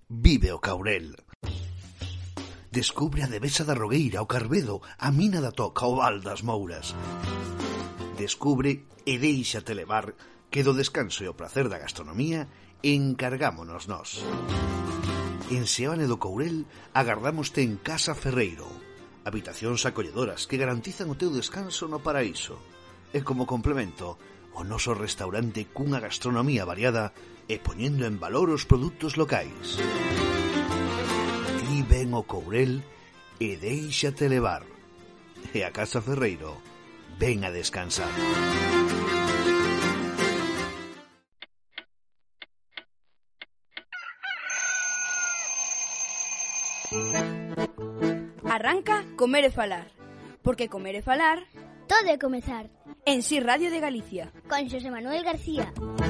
Vive o Caurel. Descubre a Devesa da Rogueira, o Carbedo, a Mina da Toca, o Val das Mouras. Descubre e déixate levar que do descanso e o placer da gastronomía encargámonos nós. En Seoane do Courel agardámoste en Casa Ferreiro, habitacións acolledoras que garantizan o teu descanso no paraíso. E como complemento, o noso restaurante cunha gastronomía variada e poñendo en valor os produtos locais. Ti ven o Courel e déixate levar. E a Casa Ferreiro ven a descansar. Arranca Comer e Falar, porque comer e falar todo é comezar. En Si Radio de Galicia. Con Xosé Manuel García.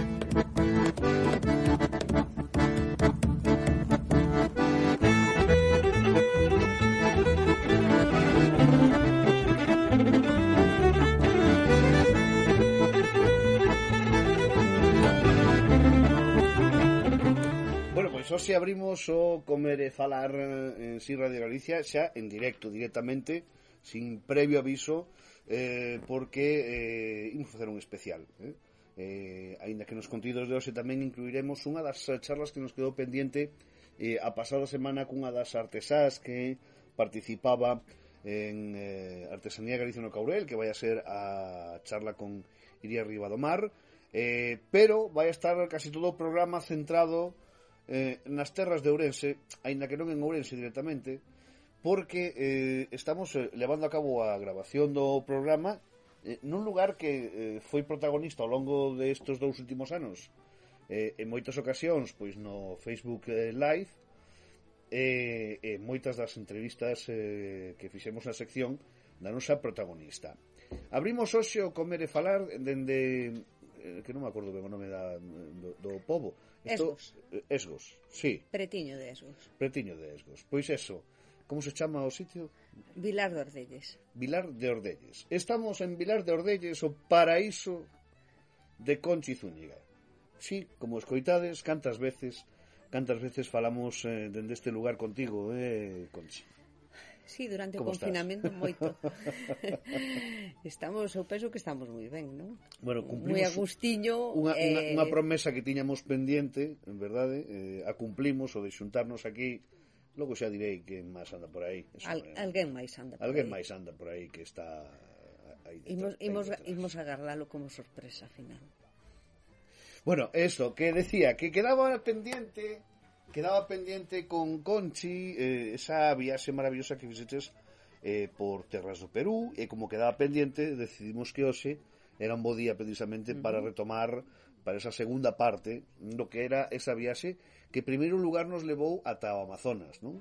Bueno, pois hoxe abrimos o Comer e Falar en Si Radio Galicia xa en directo, directamente, sin previo aviso, porque imos facer un especial. Aínda que nos contidos de hoxe tamén incluiremos unha das charlas que nos quedou pendiente a pasada semana cunha das artesás que participaba en Artesanía Galicia no Caurel, que vai a ser a charla con Iria Ribadomar, pero vai a estar casi todo o programa centrado nas terras de Ourense, aínda que non en Ourense directamente, porque estamos levando a cabo a grabación do programa nun lugar que foi protagonista ao longo destes 2 últimos anos en moitas ocasións pois no Facebook Live e moitas das entrevistas que fixemos na sección da nosa protagonista. Abrimos hoxe o Comer e Falar dende que non me acordo ben o nome do pobo. Esgos, sí. Pretiño de Esgos. Pretiño de Esgos. Pois eso, como se chama o sitio? Vilar de Ordelles. Vilar de Ordelles. Estamos en Vilar de Ordelles, o paraíso de Conchi Zúñiga. Sí, como escoitades, cantas veces falamos dende este lugar contigo, Conchi? Sí, durante o confinamento moito. Eu penso que estamos moi ben, non? Bueno, cumplimos moi a gustiño. Unha promesa que tiñamos pendiente, en verdade, a cumplimos, o de xuntarnos aquí. Logo xa direi que máis anda por aí. Alguén máis anda por aí. Alguén máis anda por aí que está aí. Imos agardalo como sorpresa final. Bueno, eso, que decía, que quedaba pendiente con Conchi esa viaxe maravillosa que fixeches por terras do Perú, e como quedaba pendiente decidimos que hoxe era un bo día precisamente para retomar para esa segunda parte do que era esa viaxe que en primeiro lugar nos levou ata o Amazonas, non?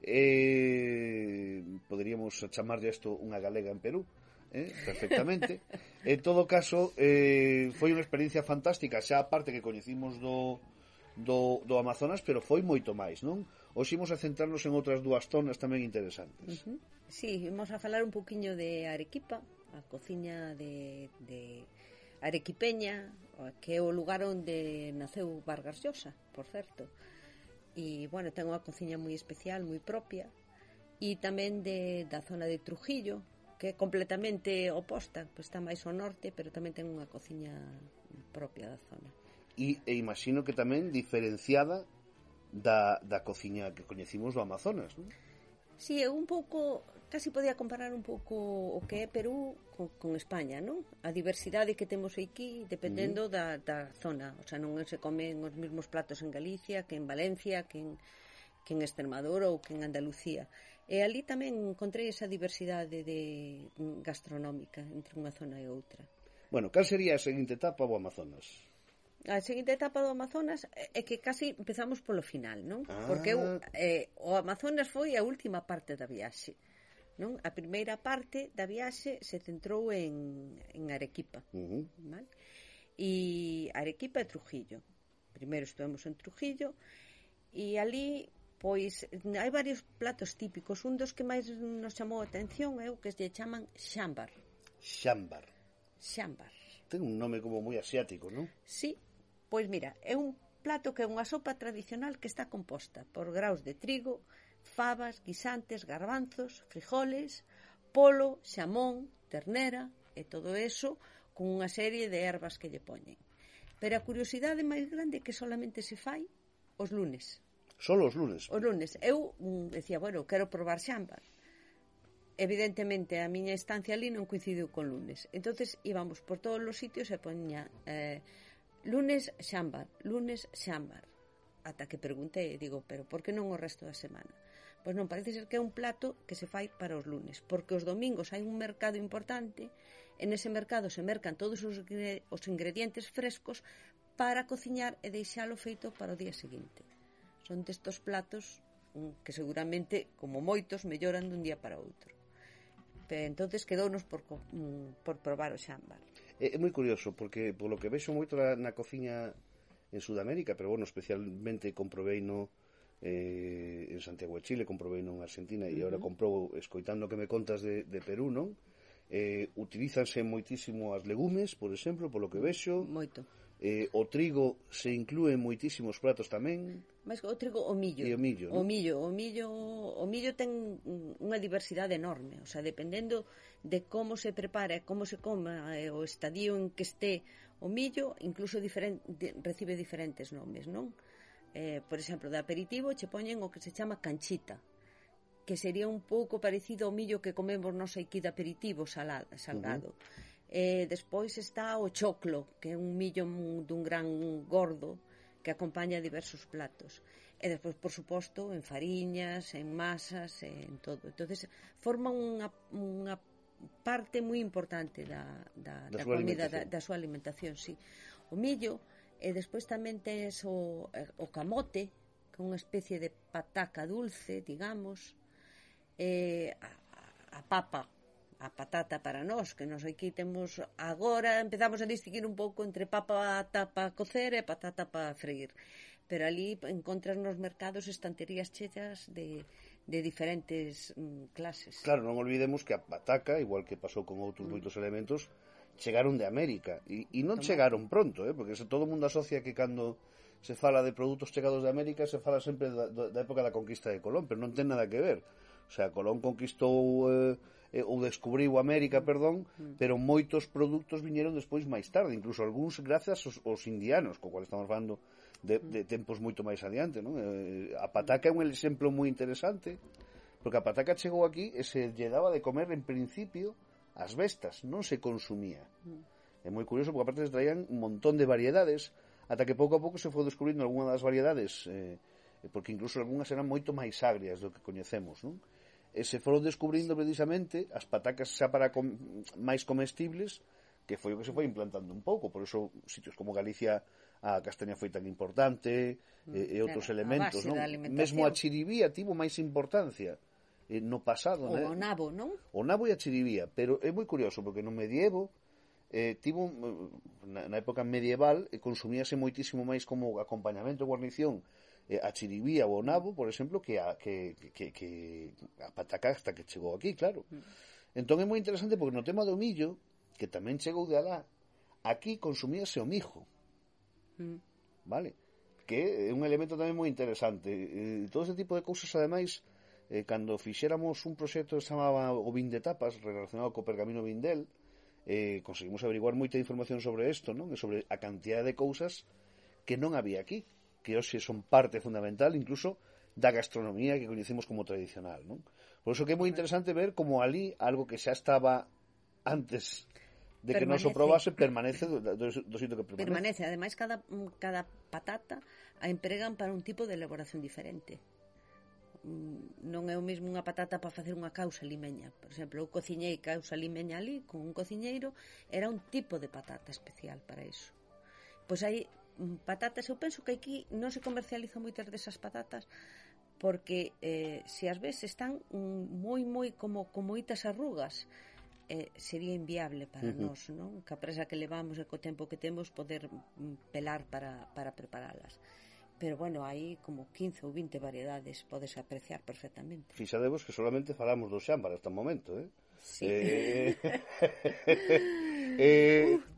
Poderíamos chamarlle isto unha galega en Perú, perfectamente. En todo caso, foi unha experiencia fantástica, xa a parte que coñecimos do Amazonas, pero foi moito máis, non? Hoxe imos a centrarnos en outras 2 zonas tamén interesantes. Sí, imos a falar un poquinho de Arequipa, a cociña de arequipeña, que é o lugar onde naceu Vargas Llosa, por certo. E, bueno, ten unha cociña moi especial, moi propia, e tamén da zona de Trujillo, que é completamente oposta, pois está máis ao norte, pero tamén ten unha cociña propia da zona. E imagino que tamén diferenciada da cociña que coñecimos do Amazonas, non? Sí, é un pouco, casi podía comparar un pouco o que é Perú con España, non? A diversidade que temos aquí dependendo da zona, o sea, non se comen os mesmos platos en Galicia que en Valencia, que en Extremadura ou que en Andalucía. E ali tamén encontrei esa diversidade gastronómica entre unha zona e outra. Bueno, cal sería a seguinte etapa do Amazonas? A seguinte etapa do Amazonas é que casi empezamos polo final, non? Porque o Amazonas foi a última parte da viaxe, non? A primeira parte da viaxe se centrou en Arequipa, vale? E Arequipa e Trujillo. Primeiro estuvemos en Trujillo e ali, pois, hai varios platos típicos. Un dos que máis nos chamou a atención é o que se chaman xambar. Xambar. Xambar. Ten un nome como moi asiático, non? Sí. Pois mira, é un plato que é unha sopa tradicional que está composta por graos de trigo, fabas, guisantes, garbanzos, frijoles, polo, xamón, ternera e todo eso con unha serie de ervas que lle poñen. Pero a curiosidade máis grande é que solamente se fai os lunes. Solo os lunes? Os lunes. Eu decía, bueno, quero probar xambar. Evidentemente, a miña estancia ali non coincidiu con lunes. Entonces íbamos por todos os sitios e poña lunes xambar, ata que preguntei e digo, pero por que non o resto da semana? Pois non, parece ser que é un plato que se fai para os lunes, porque os domingos hai un mercado importante, en ese mercado se mercan todos os ingredientes frescos para cociñar e deixalo feito para o día seguinte. Son destos platos que seguramente, como moitos, melloran dun día para outro. Entonces quedounos por probar o xambar. É moi curioso, porque polo que vexo moito na cociña en Sudamérica, pero bueno, especialmente comproveino en Santiago de Chile, comproveino en Argentina e agora comprobo, escoitando que me contas de Perú, non? Utilízanse moitísimo as legumes, por exemplo, polo que vexo. Moito. O trigo se inclúe en moitísimos pratos tamén. Mais o trigo, o millo. E o millo, non? O millo ten unha diversidade enorme, o sea, dependendo de como se prepara, como se coma, o estadio en que este o millo, incluso recibe diferentes nomes, non? Por exemplo, de aperitivo che poñen o que se chama canchita, que sería un pouco parecido ao millo que comemos nos aquí de aperitivo salgado. Despois está o choclo, que é un millo dun gran gordo que acompaña diversos platos. E despois, por suposto, en fariñas, en masas, en todo. Entonces, forma unha parte moi importante da comida, da súa alimentación, sí. O millo, e despois tamén tes o camote, que é unha especie de pataca dulce, digamos, a papa, a patata para nós, que nos aquí temos agora, empezamos a distinguir un pouco entre patata para cocer e patata para freír, pero ali encontras nos mercados estanterías cheas de diferentes clases. Claro, non olvidemos que a pataca, igual que pasou con outros moitos elementos, chegaron de América, e non chegaron pronto, porque todo o mundo asocia que cando se fala de produtos chegados de América se fala sempre da época da conquista de Colón, pero non ten nada que ver. O sea, Colón conquistou ou descubriu América, pero moitos produtos viñeron despois máis tarde, incluso algúns grazas aos indianos, co cual estamos falando de tempos moito máis adiante, non? A pataca é un exemplo moi interesante, porque a pataca chegou aquí e se lle daba de comer en principio as bestas, non se consumía. É moi curioso porque aparte se traían un montón de variedades, ata que pouco a pouco se foi descubrindo algunha das variedades, porque incluso algunhas eran moito máis agrias do que coñecemos, non? E se foron descubrindo precisamente as patacas xa para máis comestibles, que foi o que se foi implantando un pouco. Por iso sitios como Galicia a castaña foi tan importante, e outros elementos, non? Mesmo a chiribía tivo máis importancia no pasado, o nabo, non? O nabo e a chiribía, pero é moi curioso porque no medievo tivo na época medieval consumíase moitísimo máis como acompañamento, guarnición, a chiribía ou o nabo, por exemplo, que a pataca hasta que chegou aquí, claro. Entón é moi interesante porque no tema do millo, que tamén chegou de alá, aquí consumíase o mijo, vale? Que é un elemento tamén moi interesante. Todo ese tipo de cousas, ademais, cando fixéramos un proxecto que se chamaba o Vin de Tapas, relacionado co pergamino Vindel, conseguimos averiguar moita información sobre isto, non? E sobre a cantidad de cousas que non había aquí, que hoxe son parte fundamental incluso da gastronomía que coñecemos como tradicional, non? Por iso que é moi interesante ver como ali algo que xa estaba antes de que non se probase permanece do sitio que permanece. Ademais, cada patata a empregan para un tipo de elaboración diferente. Non é o mesmo unha patata para facer unha causa limeña. Por exemplo, eu cociñei causa limeña ali con un cociñeiro, era un tipo de patata especial para iso. Pois hai patatas, eu penso que aquí non se comercializan moitas desas patatas porque se as ves están moi como moitas arrugas, sería inviable para nós, non? Que a presa que levamos e co tempo que temos poder pelar para preparalas. Pero bueno, hai como 15 ou 20 variedades, podes apreciar perfectamente. Fixadevos que solamente falamos do xambar hasta o momento, Sí.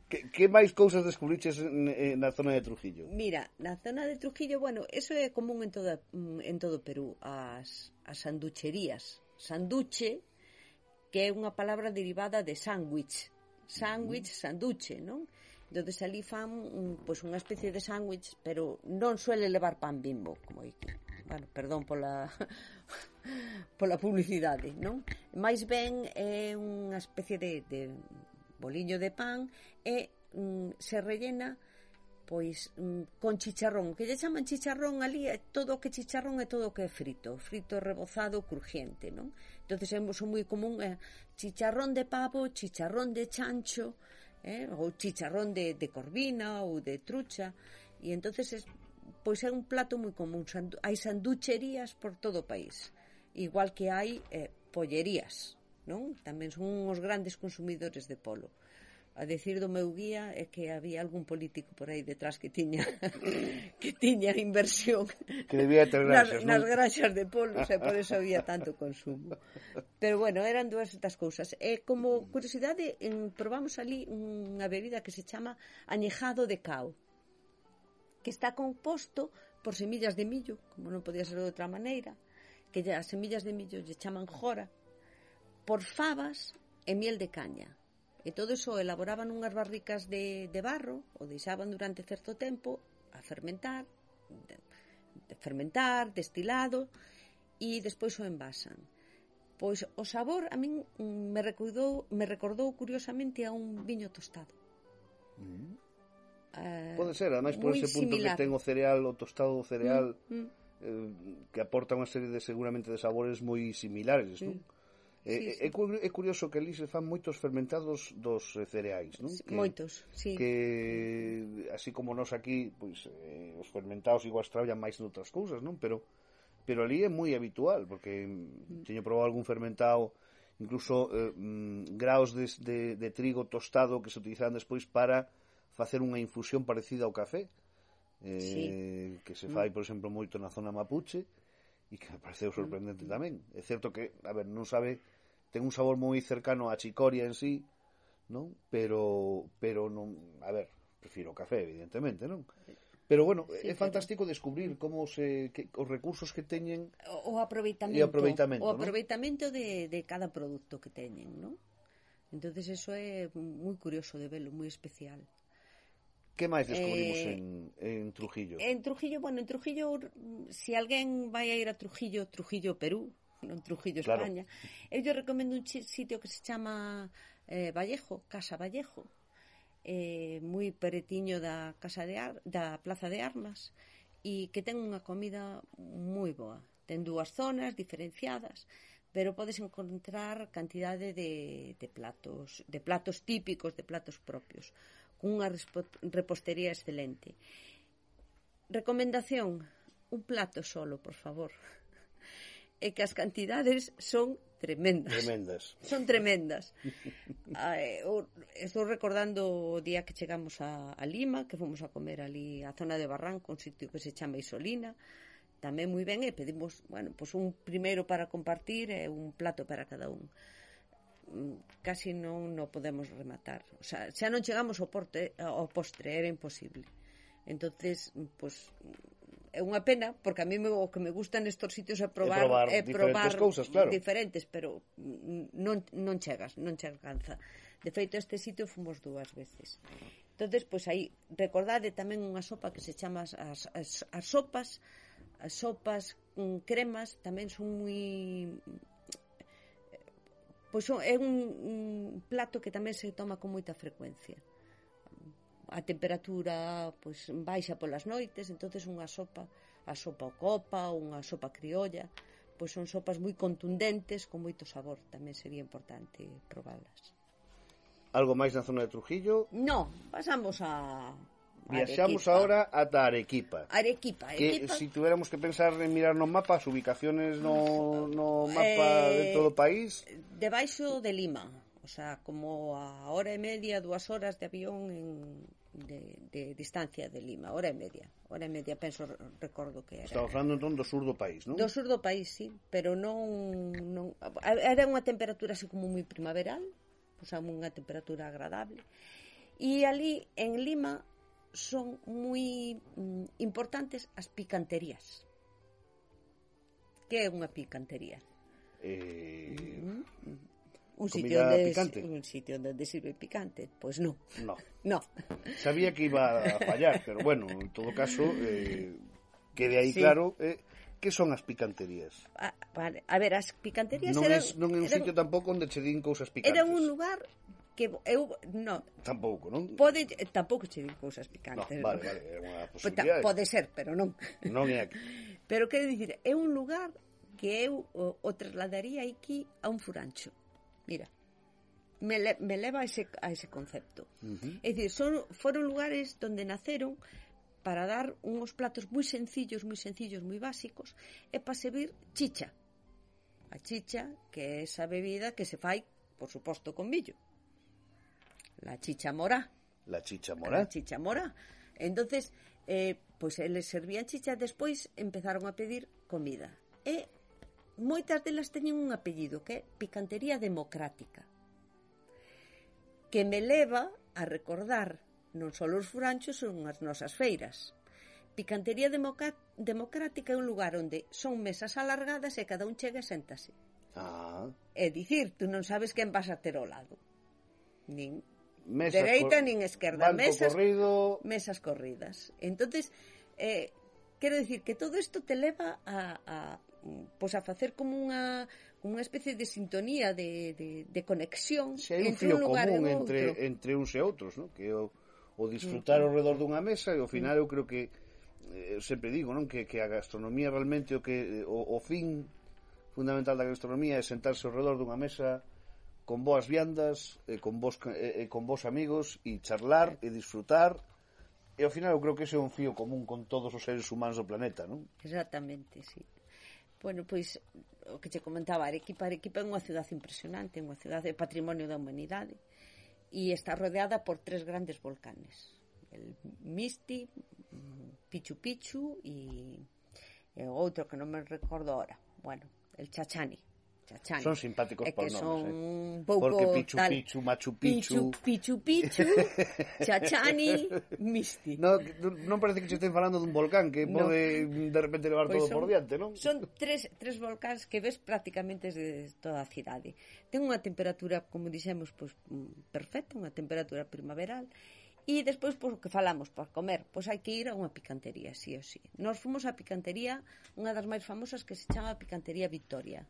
Que máis cousas descubriches na zona de Trujillo? Mira, na zona de Trujillo, bueno, eso é común en todo Perú, as sanducherías. Sanduche, que é unha palabra derivada de sándwich. Sándwich, sanduche, non? Entón, ali fan pois unha especie de sándwich, pero non suele levar pan Bimbo, como aquí. Bueno, perdón pola publicidade, non? Mais ben é unha especie de boliño de pan e se rellena pois con chicharrón, que lle chaman chicharrón ali, é todo o que chicharrón é todo o que é frito rebozado, crujiente, non? Entonces é moi común chicharrón de pavo, chicharrón de chancho, ou chicharrón de corvina ou de trucha, e entonces pois é un plato moi común. Hai sanducherías por todo o país, igual que hai pollerías, non? Tamén son uns grandes consumidores de polo. A decir do meu guía é que había algún político por aí detrás que tiña inversión que debía ter granxas, nas granxas de polos, e por eso había tanto consumo. Pero bueno, eran dúas estas cousas. E como curiosidade, probamos ali unha bebida que se chama añejado de cao, que está composto por semillas de millo, como non podía ser de outra maneira, que as semillas de millo lle chaman jora, por favas e miel de caña. E todo iso elaboraban unhas barricas de barro, o deixaban durante certo tempo a fermentar, destilado, e despois o envasan. Pois o sabor a min me recordou curiosamente a un viño tostado. Pode ser, ademais por ese punto similar. Que ten o cereal, o tostado do cereal, que aporta unha serie de seguramente de sabores moi similares, non? Sí. É curioso que ali se fan moitos fermentados dos cereais, non? Moitos, sí. Que así como nós aquí, pois os fermentados igual traballan máis noutras cousas, non? Pero ali é moi habitual, porque teño probado algún fermentado, incluso graos de trigo tostado que se utilizan despois para facer unha infusión parecida ao café, que se fai, por exemplo, moito na zona mapuche, e que me pareceu sorprendente tamén. É certo que, a ver, non sabe, ten un sabor moi cercano á chicoria en sí, non? Pero non, a ver, prefiro o café, evidentemente, non? Pero bueno, sí, é fantástico descubrir como os recursos que teñen o aproveitamento de cada produto que teñen, non? Entonces eso é moi curioso de velo, moi especial. Que máis descubrimos en Trujillo? En Trujillo, se alguén vai a ir a Trujillo, Perú, non Trujillo, España, eu lle recomendo un sitio que se chama Vallejo, Casa Vallejo, moi peretiño da Plaza de Armas, e que ten unha comida moi boa. Ten dúas zonas diferenciadas, pero podes encontrar cantidade de platos típicos, de platos propios, cunha repostería excelente. Recomendación, un plato solo, por favor. É que as cantidades son tremendas. Son tremendas. Estou recordando o día que chegamos a Lima, que fomos a comer ali a zona de Barranco, un sitio que se chama Isolina, tamén moi ben, e pedimos, pois un primeiro para compartir e un plato para cada un. Casi non podemos rematar, o sea, xa non chegamos ao postre, era imposible. Entonces, pois é unha pena, porque a mí o que me gusta nestos sitios é probar diferentes cousas, claro. Diferentes, pero non alcanza. De feito, este sitio fomos 2 veces. Entonces, pois aí recordade tamén unha sopa que se chama as sopas cremas, tamén son moi... Pois é un plato que tamén se toma con moita frecuencia. A temperatura pois baixa polas noites, entonces a sopa ao copa, unha sopa criolla, pois son sopas moi contundentes, con moito sabor, tamén sería importante probalas. Algo máis na zona de Trujillo? No, pasamos a Viaxamos agora ata Arequipa. Arequipa. Que si tuviéramos que pensar en mirar no mapa, as ubicaciones no mapa de todo o país... Debaixo de Lima, o sea, como a hora e media, 2 horas de avión de distancia de Lima, hora e media, penso, recordo que era. Estamos falando entón do sur do país, non? Do sur do país, sí, pero non era unha temperatura así como moi primaveral, o sea, unha temperatura agradable. E ali, en Lima, son moi importantes as picanterías. Que é unha picantería? Un sitio onde sirve picante. Pois non. No. Sabía que iba a fallar, pero bueno, en todo caso, quede aí claro que son as picanterías. Vale. A ver, as picanterías non é un sitio tampouco onde che din cousas picantes. Era un lugar que eu non. Tampouco, non? Tampouco che din cousas picantes. No, vale, é unha posibilidade. Pode ser, pero non. Non é aquí. Pero quero dicir, é un lugar que eu o trasladaría aquí a un furancho. Mira, me leva a ese concepto. É dicir, foron lugares donde naceron para dar uns platos moi sencillos, moi básicos, e para servir chicha. A chicha, que é esa bebida que se fai, por suposto, con millo. La chicha morá. Entonces, pois eles servían chicha, despois empezaron a pedir comida. E moitas delas teñen un apellido que é Picantería Democrática, que me leva a recordar non só os furanchos, son as nosas feiras. Picantería Democrática é un lugar onde son mesas alargadas e cada un chega e séntase. É dicir, tú non sabes quen vas a ter ao lado. Nin dereita, nin esquerda. Mesas corridas. Entonces, quero dicir que todo isto te leva a facer como unha especie de sintonía, de conexión entre un lugar e outro. Entre uns e outros, non? Que o disfrutar ao redor dunha mesa, e ao final eu creo que eu sempre digo, non, que a gastronomía realmente o fin fundamental da gastronomía é sentarse ao redor dunha mesa con boas viandas, con bons amigos, e charlar e disfrutar, e ao final eu creo que ese é un fío común con todos os seres humanos do planeta, non? Exactamente, sí. Bueno, pois o que che comentaba, Arequipa é unha cidade impresionante, unha cidade de patrimonio da humanidade, e está rodeada por 3 grandes volcanes: el Misti, Pichu Pichu e o outro que non me recordo ahora, bueno, el Chachani. Son simpáticos por nomes, son un pouco porque Pichu Pichu, Machu Picchu, Pichu Chachani, Misti. Non parece que se estén falando dun volcán que pode de repente levar todo por diante, non? Son tres volcáns que ves prácticamente desde toda a cidade. Ten unha temperatura, como dixemos, pois perfecta, unha temperatura primaveral. E despois, pois, o que falamos, para comer, pois hai que ir a unha picantería, sí ou sí. Nós fomos á picantería, unha das máis famosas, que se chama Picantería Victoria,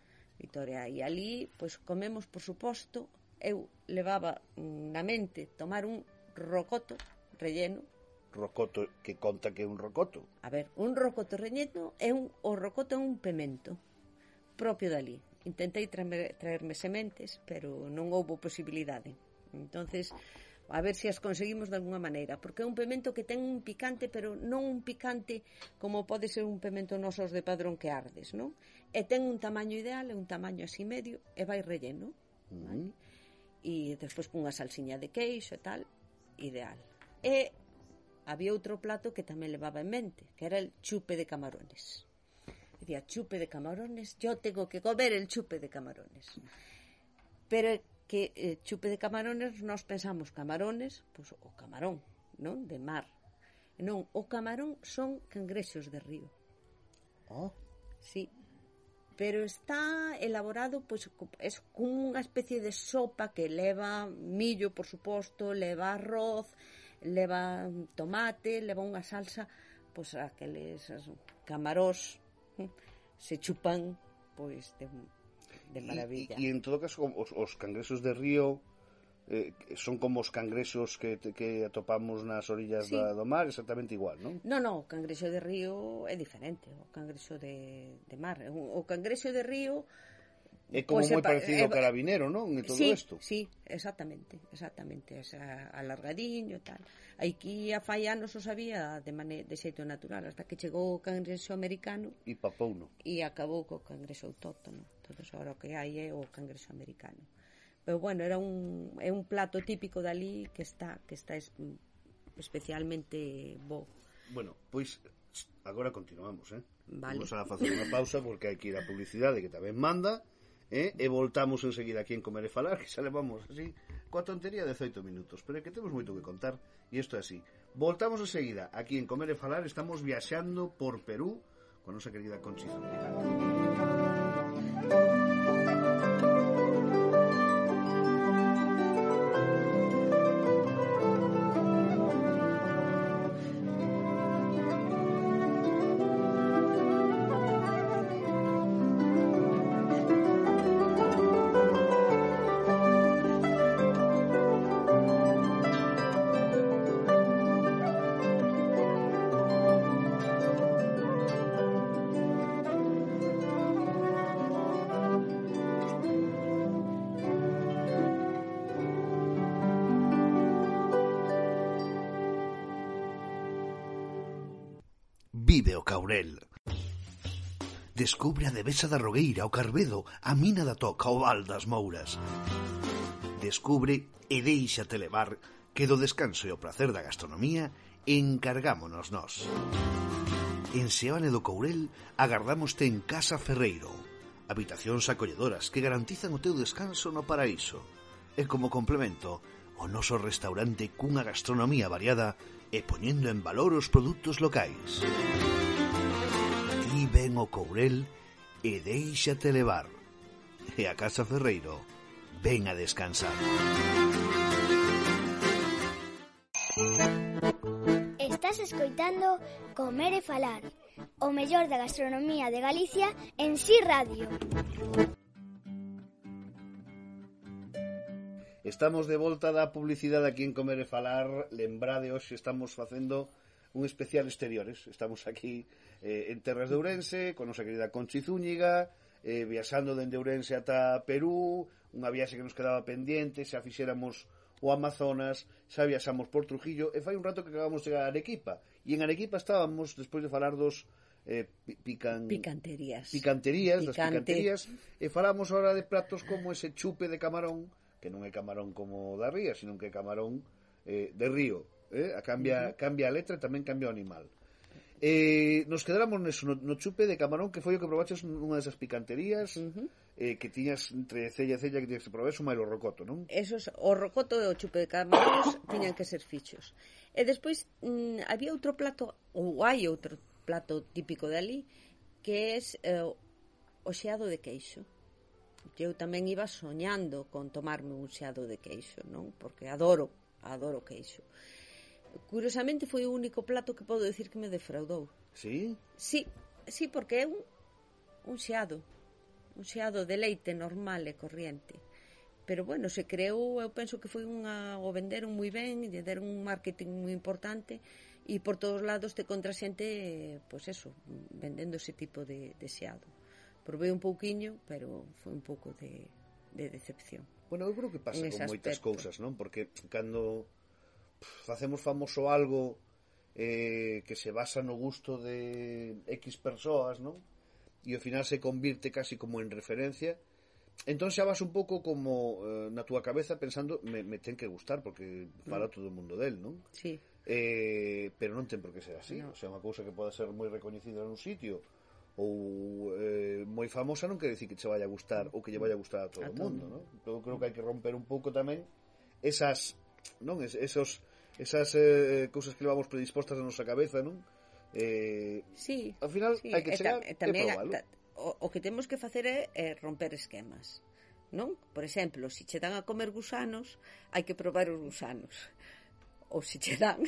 e ali, pois, comemos, por suposto, eu levaba na mente tomar un rocoto relleno. Rocoto, que conta que é un rocoto? A ver, un rocoto relleno o rocoto é un pemento propio dali. Intentei traerme sementes, pero non houbo posibilidade. Entonces, a ver se as conseguimos de alguna maneira, porque é un pemento que ten un picante, pero non un picante como pode ser un pemento nosos de Padrón que ardes, non? E ten un tamaño ideal, é un tamaño así medio, e vai relleno, vale? E despois cunha salsiña de queixo e tal, ideal. E había outro plato que tamén levaba en mente, que era el chupe de camarones. Dicía, chupe de camarones, yo tengo que comer el chupe de camarones. Pero que chupe de camarones, nós pensamos camarones, pois o camarón, non? De mar. Non, o camarón son cangrexos de río. Sí. Pero está elaborado, pois, es como unha especie de sopa que leva millo, por suposto, leva arroz, leva tomate, leva unha salsa, pois aqueles camarós se chupan, pois, de maravilla. E en todo caso, os cangrexos de río son como os cangrexos que atopamos nas orillas do mar, exactamente igual, non? Non, o cangrexo de río é diferente o cangrexo de mar. O cangrexo de río é como moi parecido ao carabinero, non? E todo isto. Sí, exactamente, é alargadiño e tal. Aquí a fai anos os había de xeito natural, hasta que chegou o cangrexo americano e papouno. E acabou co cangrexo autóctono. Entón, agora o que hai é o cangrexo americano. Pero bueno, é un plato típico dali que está especialmente bo. Bueno, pois agora continuamos, Vale. Vamos a facer unha pausa porque hai que ir a publicidade que tamén manda, e voltamos enseguida aquí en Comer e Falar, que xa levamos así coa tontería 18 minutos, pero é que temos moito que contar e isto é así. Voltamos enseguida, aquí en Comer e Falar estamos viaxando por Perú con nosa querida Conchi Zúñiga. Vive o Caurel. Descubre a Devesa da Rogueira, o Carbedo, a Mina da Toca, o Val das Mouras. Descubre e déixate levar que do descanso e o placer da gastronomía encargámonos nós. En Seoane do Courel agardámoste en Casa Ferreiro, habitacións acolledoras que garantizan o teu descanso no paraíso. E como complemento, o noso restaurante cunha gastronomía variada e poñendo en valor os produtos locais. Ti ven o Courel e déixate levar. E a Casa Ferreiro ven a descansar. Estás escoitando Comer e Falar, o mellor da gastronomía de Galicia en Si Radio. Estamos de volta da publicidade aquí en Comer e Falar. Lembrade, hoxe estamos facendo un especial exteriores. Estamos aquí en terras de Ourense, con nosa querida Conchi Zúñiga, viaxando dende Ourense ata Perú, unha viaxe que nos quedaba pendiente, xa fixéramos o Amazonas, xa viaxamos por Trujillo, e fai un rato que acabamos de chegar a Arequipa. E en Arequipa estábamos, despois de falar dos picanterías, das picanterías, e falamos ahora de pratos como ese chupe de camarón, que non é camarón como da ría, sino que é camarón de río. Cambia a letra e tamén cambia o animal. Nos quedáramos no chupe de camarón, que foi o que probaches nunha desas picanterías, que tiñas entre cella e cella que tiñas que probar, máis o rocoto, non? O rocoto e o chupe de camarón tiñan que ser fichos. E despois había outro plato, ou hai outro plato típico de ali, que é o xeado de queixo. Eu tamén iba soñando con tomarme un xeado de queixo, non? Porque adoro queixo. Curiosamente foi o único plato que podo decir que me defraudou. Sí? Sí, porque é un xeado de leite normal e corriente. Pero bueno, se creou, eu penso que foi o venderon moi ben, lle deron un marketing moi importante e por todos lados te contra xente, pois eso, vendendo ese tipo de xeado. Probei un pouquiño, pero foi un pouco de decepción. Bueno, eu creo que pasa con moitas cousas, non? Porque cando facemos famoso algo que se basa no gusto de X persoas, non? E ao final se convirte casi como en referencia, entón xa vas un pouco como na túa cabeza pensando me ten que gustar porque fala todo o mundo del, non? Sí. Pero non ten por que ser así, no. O sea, unha cousa que pode ser moi recoñecida nun sitio ou moi famosa non quere dicir que che vaya a gustar ou que lle vaya a gustar a todo o mundo, non? Eu creo que hai que romper un pouco tamén esas, non? Esas cousas que levamos predispostas na nosa cabeza, non? Sí. Ao final hai que chegar e probalo. O que temos que facer é romper esquemas, non? Por exemplo, se che dan a comer gusanos, hai que probar os gusanos. Ou se che dan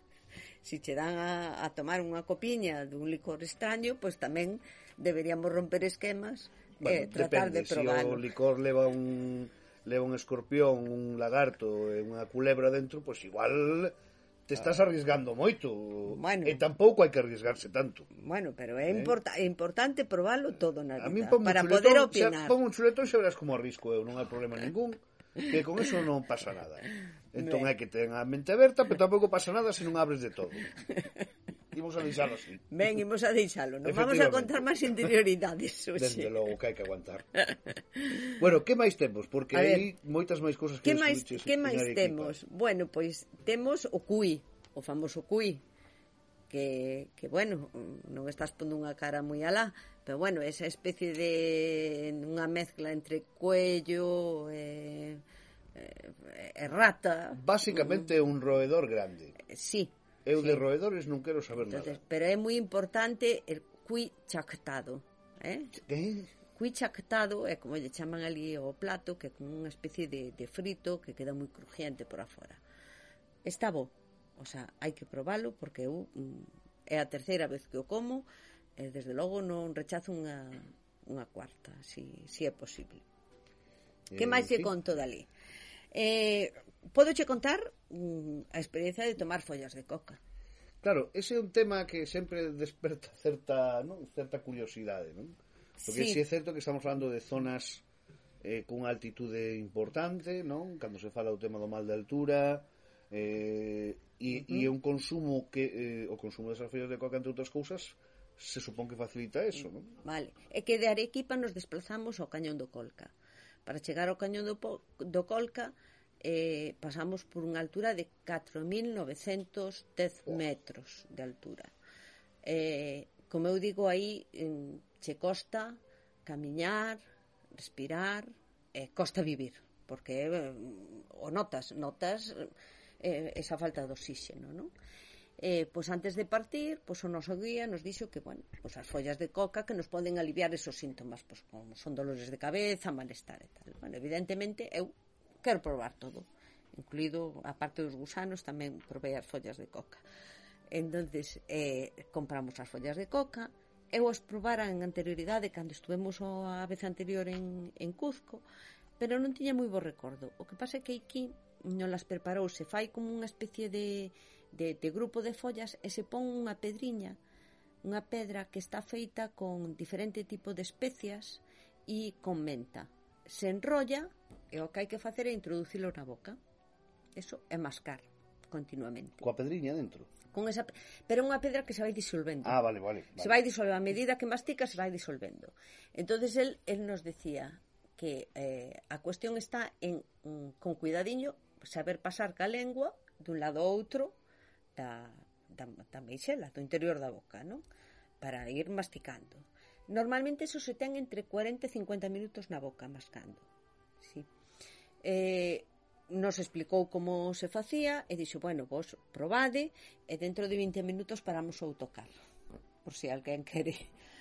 a tomar unha copiña dun licor extraño, pois tamén deberíamos romper esquemas e tratar de probarlo. Se o licor leva un escorpión, un lagarto e unha culebra dentro, pois igual te estás arriesgando moito. Bueno, e tampouco hai que arriesgarse tanto. Bueno, pero é importante probarlo todo na vida, para poder opinar. Pon un chuletón, xa verás como arrisco eu, non hai problema ningún, que con eso non pasa nada. Entón hai que ter a mente aberta, pero tampouco pasa nada se non abres de todo. Imos a deixalo así. Ben, imos a deixalo. Non vamos a contar máis interioridades hoxe. Desde logo que hai que aguantar. Bueno, que máis temos? Porque hai moitas máis cousas que descubriches. Que máis temos? Bueno, pois temos o cuy, o famoso cuy, que bueno, non estás pondo unha cara moi alá, pero bueno, esa especie de unha mezcla entre cuello e rata. Básicamente é un roedor grande. Sí. Eu de roedores non quero saber nada. Pero é moi importante el cui chactado. Que? Cui chactado é como lle chaman ali o plato, que é como unha especie de frito que queda moi crujiente por afora. Está bo. O sea, hai que probalo porque eu é a terceira vez que o como e desde logo non rechazo unha cuarta, si é posible. Que máis lle conto dali? Podo che contar a experiencia de tomar follas de coca. Claro, ese é un tema que sempre desperta certa curiosidade, non? Porque si é certo que estamos falando de zonas con altitude importante, non? Cando se fala do tema do mal de altura, e é un consumo que o consumo desas follas de coca, entre outras cousas, se supón que facilita eso, non? Vale, é que de Arequipa nos desplazamos ao Cañón do Colca. Para chegar ao Cañón do Colca pasamos por unha altura de 4.910 metros de altura. Como eu digo aí, che costa camiñar, respirar, costa vivir, porque o notas esa falta de oxígeno, non? Pois antes de partir, pois o noso guía nos dixo que, bueno, pois as follas de coca que nos poden aliviar esos síntomas, pois como son dolores de cabeza, malestar e tal. Bueno, evidentemente eu quero probar todo, incluído a parte dos gusanos, tamén probei as follas de coca. Entonces, compramos as follas de coca. Eu as probara en anterioridade cando estuvemos a vez anterior en Cuzco, pero non tiña moi bo recordo. O que pasa é que aquí non las preparou, se fai como unha especie de grupo de follas e se pon unha pedriña, unha pedra que está feita con diferente tipo de especias e con menta. Se enrolla e o que hai que facer é introducilo na boca. Eso é mascar continuamente. Coa pedriña dentro? Pero é unha pedra que se vai disolvendo. Vale. Se vai disolvendo, a medida que mastica se vai disolvendo. Entonces él nos decía que a cuestión está en con cuidadiño saber pasar ca lengua dun lado ao outro da meixela, do interior da boca, non? Para ir masticando. Normalmente eso se ten entre 40 e 50 minutos na boca mascando. Sí. Nos explicou como se facía e dixo, bueno, vos probade e dentro de 20 minutos paramos o autocarro, por se alguén quere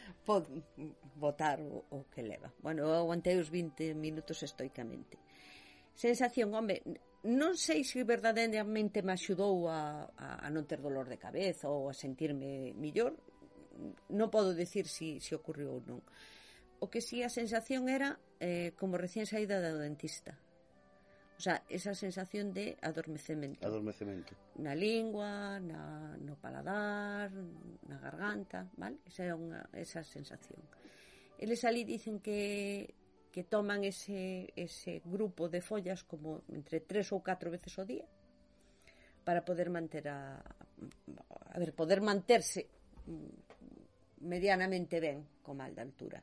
botar o que leva. Bueno, eu aguantei os 20 minutos estoicamente. Sensación, home, non sei se verdadeiramente me axudou a non ter dolor de cabeza ou a sentirme millor, non podo decir se ocurriu ou non. O que si a sensación era como recién saída do dentista. O sea, esa sensación de adormecemento. Na lingua, no paladar, na garganta, ¿vale? Esa sensación. Eles ali dicen que toman ese grupo de follas como entre 3 ou 4 veces ao día para poder manter poder manterse medianamente ben co mal de altura.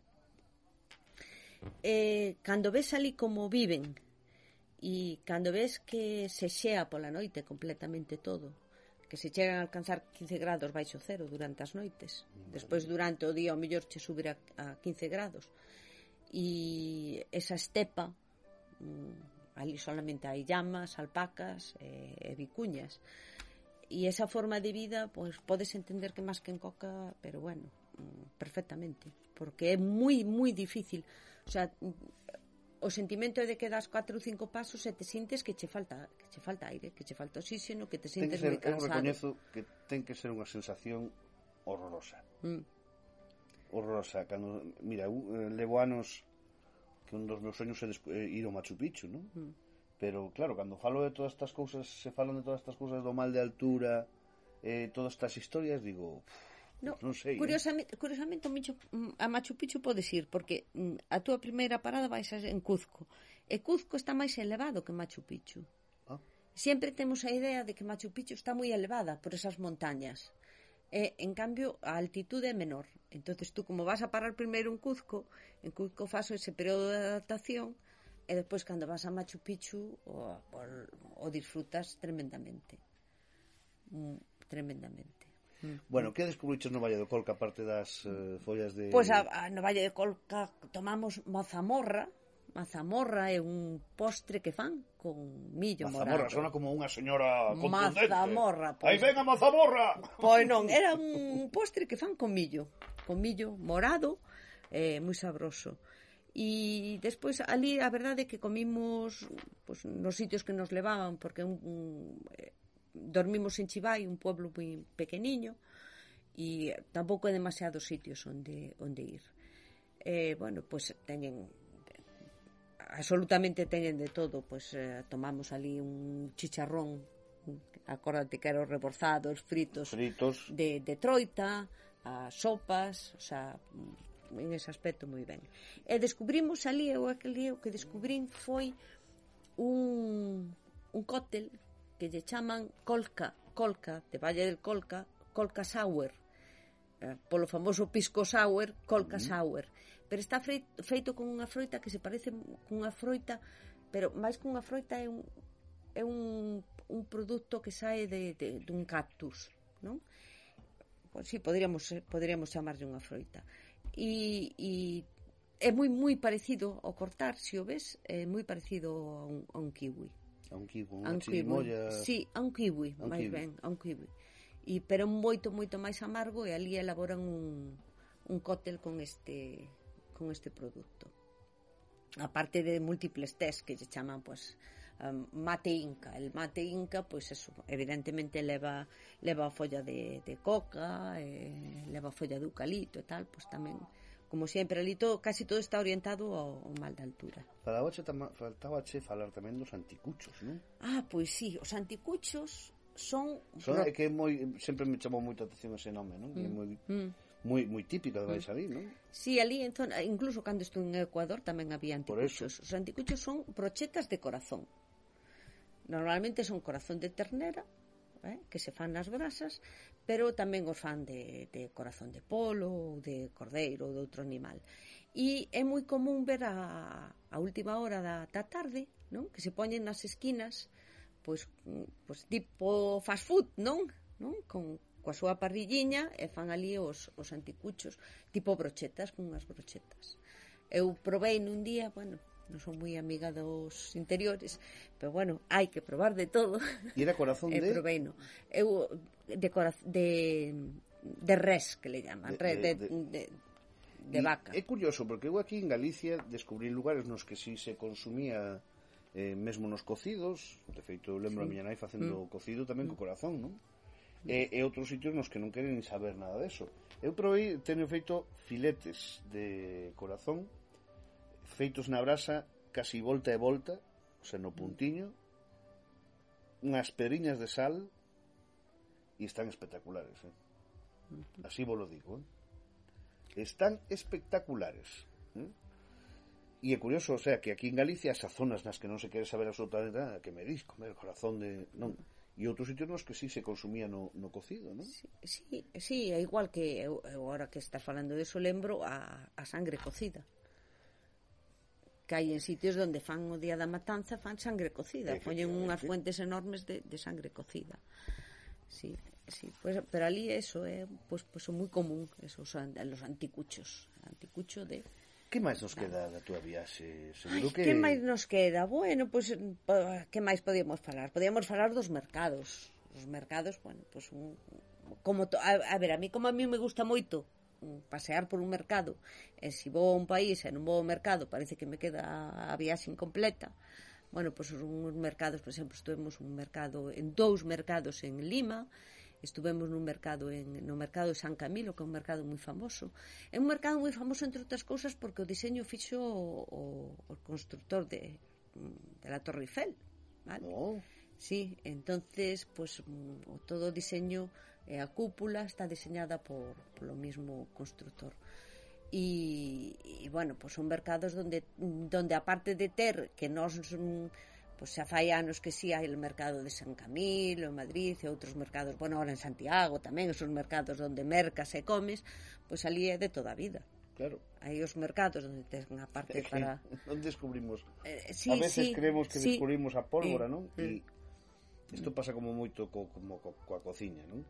Cando ves ali como viven e cando ves que se xea pola noite completamente todo, que se chegan a alcanzar 15 grados baixo cero durante as noites, despois durante o día ao mellor che subir a 15 grados, e esa estepa ali solamente hai llamas, alpacas e vicuñas, e esa forma de vida pois podes entender que máis que en coca, pero bueno, perfectamente, porque é moi moi difícil. O sea, o sentimento é de que das 4 ou 5 pasos e te sintes que che falta aire, que che falta oxígeno, que te sintes moi cansado. Eu recoñezo que ten que ser unha sensación horrorosa. Horrorosa. Cando, mira, levo anos que un dos meus soños é ir ao Machu Picchu, non? Pero claro, cando falo de todas estas cousas, se falan de todas estas cousas do mal de altura, todas estas historias, digo, non sei. Curiosamente a Machu Picchu podes ir, porque a túa primeira parada vais en Cuzco, e Cuzco está máis elevado que Machu Picchu. Sempre temos a idea de que Machu Picchu está moi elevada por esas montañas, e en cambio a altitude é menor. Entonces tú, como vas a parar primeiro en Cuzco fas ese período de adaptación, e despois cando vas a Machu Picchu o disfrutas tremendamente. Bueno, que descubriches no Valle do Colca aparte das follas de... Pois no Valle do Colca tomamos mozamorra, mazamorra é un postre que fan con millo Mazamorra, morado. sona como unha señora contundente. Mazamorra, Aí ven a mazamorra! Pois non, era un postre que fan con millo morado, moi sabroso. E despois ali a verdade é que comimos pues, nos sitios que nos levaban, porque dormimos en Chivai, un pueblo moi pequeniño, e tampouco é demasiados sitios onde ir. Bueno, pues teñen absolutamente teñen de todo, pues tomamos ali un chicharrón, acórdate que eran reforzados, fritos. De troita, a sopas, o sea, en ese aspecto moi ben. E descubrimos ali, o que descubrín foi un cóctel que lle chaman colca, de Valle del Colca sour, polo famoso pisco sour, colca sour, pero está feito con unha froita que se parece cunha froita, pero máis que unha froita é un produto que sae dun cactus, non? Pois sí, poderíamos chamarlle unha froita. E é moi parecido ao cortar, se o ves, é moi parecido a un kiwi. A un kiwi, unha chirimolla... Sí, a un kiwi, máis ben, a un kiwi. Pero moito máis amargo, e ali elaboran un cóctel con este produto. Aparte de múltiples tés que lle chaman, pues, mate inca. El mate inca, pues eso, evidentemente leva folla de coca, leva folla de eucalipto e tal, pues tamén, como sempre, ali casi todo está orientado ao mal de altura. Faltábache falar tamén dos anticuchos, non? Pois sí, os anticuchos son é que sempre me chamou moita atención ese nome, non? É moi típico de máis ali, non? Sí, ali en zona, incluso cando estuve en Ecuador tamén había anticuchos. Os anticuchos son brochetas de corazón. Normalmente son corazón de ternera, que se fan nas brasas, pero tamén os fan de corazón de polo, ou de cordeiro, ou de outro animal. E é moi común ver a última hora da tarde, non? Que se poñen nas esquinas, pois tipo fast food, non? Coa súa parrilliña, e fan ali os anticuchos, tipo brochetas, con unhas brochetas. Eu provei nun día, bueno, non son moi amiga dos interiores, pero bueno, hai que probar de todo. E era corazón de? Proveino. Eu de res, que le llaman, de vaca. É curioso, porque eu aquí en Galicia descubrí lugares nos que si se consumía mesmo nos cocidos, de feito lembro a miña nai facendo cocido tamén co corazón, non? E outros sitios nos que non queren saber nada deso. Eu provei, teño feito filetes de corazón feitos na brasa casi volta e volta, o sea, no puntiño, unhas pedriñas de sal, e están espectaculares, así vos lo digo, están espectaculares. E é curioso, o sea, que aquí en Galicia esas zonas nas que non se quere saber absolutamente nada, que me dis comer corazón de... non. E outros sitios nos que sí se consumía no cocido, non? Sí, é igual que eu agora que estás falando de eso lembro a sangre cocida, que hai en sitios onde fan o día da matanza, fan sangre cocida, poñen unhas fuentes enormes de sangre cocida. Sí, pues, pero ali eso é pues moi común, esos los anticuchos, anticucho de... Que máis nos queda da túa viaxe? Que máis nos queda? Bueno, pues que máis podíamos falar? Podíamos falar dos mercados. Os mercados, bueno, pues a ver, a mí me gusta moito pasear por un mercado, e se vou a un país e non vou ao mercado parece que me queda a viaxe incompleta. Bueno, pues uns mercados, por exemplo, estuvemos en dous mercados en Lima, estuvemos no mercado de San Camilo, que é un mercado moi famoso. É un mercado moi famoso, entre outras cousas, porque o diseño fixo o constructor de la Torre Eiffel, vale? Sí, entonces, pues todo o diseño, a cúpula está diseñada polo mismo constructor. E bueno, pues son mercados donde aparte de ter que nós pues xa fai anos que sí hai o mercado de San Camilo en Madrid e outros mercados, bueno, ahora en Santiago tamén, esos mercados donde mercas e comes, pues ali é de toda a vida. Claro. Hai os mercados onde ten a parte para... Non descubrimos. Sí, a veces creemos que sí, descubrimos a pólvora, non? E isto pasa como moito coa cociña, non?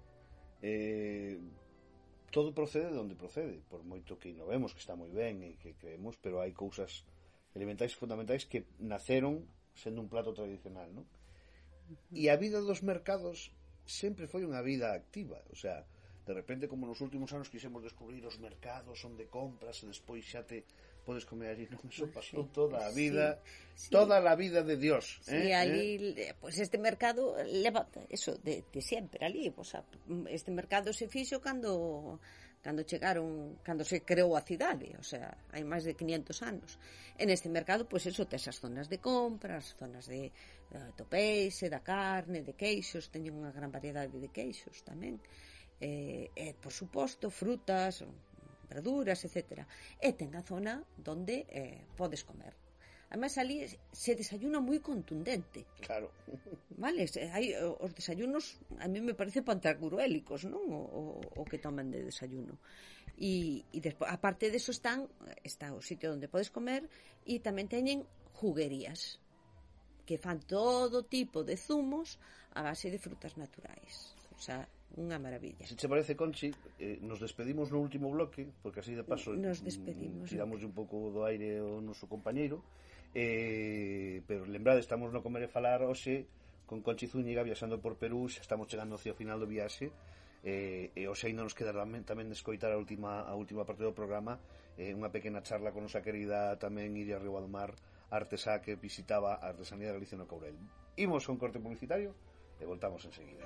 Todo procede de onde procede, por moito que innovemos, que está moi ben e que creemos, pero hai cousas elementais fundamentais que naceron sendo un plato tradicional, non? E a vida dos mercados sempre foi unha vida activa, o sea, de repente, como nos últimos anos quisemos descubrir os mercados onde compras e despois xa te podes comer allí, non? Eso pasou toda a vida, toda a vida de Dios. Sí, ali, pues este mercado leva eso de sempre ali, pues, este mercado se fixo cando chegaron, cando se creou a cidade, o sea, hai máis de 500 anos. En este mercado, pues eso, tes as zonas de compras, zonas de do peixe, da carne, de queixos, teñen unha gran variedade de queixos tamén. Por suposto, frutas, verduras, etc. E ten a zona donde podes comer. Además, ali se desayuna moi contundente. Claro. Vale, hai os desayunos, a mí me parece pantagruélicos, non? O que toman de desayuno. E despois, aparte deso está o sitio onde podes comer e tamén teñen juguerías que fan todo tipo de zumos a base de frutas naturais. O sea, unha maravilla. Se che parece, Conchi, nos despedimos no último bloque, porque así de paso nos despedimos, tiramos un pouco do aire ao noso compañeiro, pero lembrade, estamos no Comer e Falar hoxe con Conchi Zúñiga viaxando por Perú, xa estamos chegando hacia o final do viaxe, e hoxe ainda nos queda tamén de escoitar a última parte do programa, unha pequena charla con nosa querida tamén Iria Riba do Mar, artesá que visitaba a artesanía de Galicia no Courel. Imos con corte publicitario e voltamos enseguida.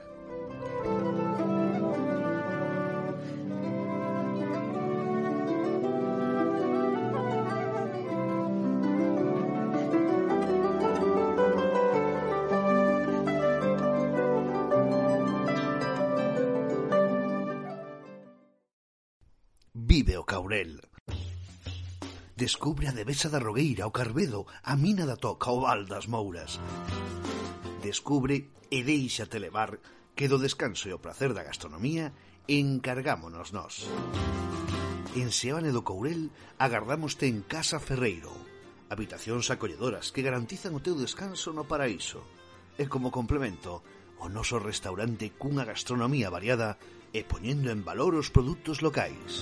Vive o Caurel. Descubre a Devesa da Rogueira, o Carbedo, a Mina da Toca, o Val das Mouras. Descubre e déixate levar que do descanso e o placer da gastronomía encargámonos nós. En Seoane do Courel agardámoste en Casa Ferreiro, habitacións acolledoras que garantizan o teu descanso no paraíso. E como complemento, o noso restaurante cunha gastronomía variada e poñendo en valor os produtos locais.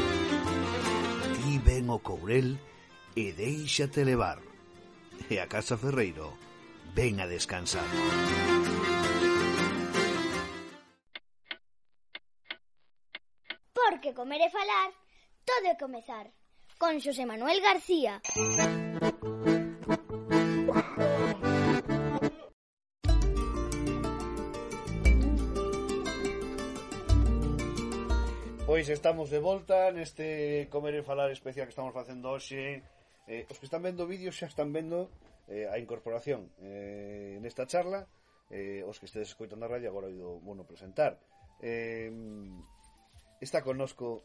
Ti ven o Courel e déixate levar. E a Casa Ferreiro ven a descansar. Porque comer e falar, todo é comezar. Con Xosé Manuel García. Pois estamos de volta neste Comer e Falar especial que estamos facendo hoxe. Os que están vendo o vídeo xa están vendo a incorporación nesta charla. Os que estedes escoitando a radio agora vou presentar. Está connosco